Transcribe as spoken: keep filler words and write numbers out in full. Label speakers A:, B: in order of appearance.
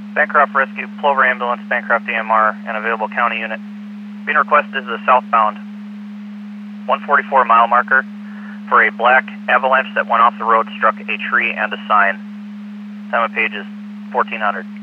A: Bancroft Rescue, Plover Ambulance, Bancroft E M R, and available county unit. Being requested is the southbound one forty-four mile marker for a black avalanche that went off the road, struck a tree and a sign. Time of page is fourteen hundred.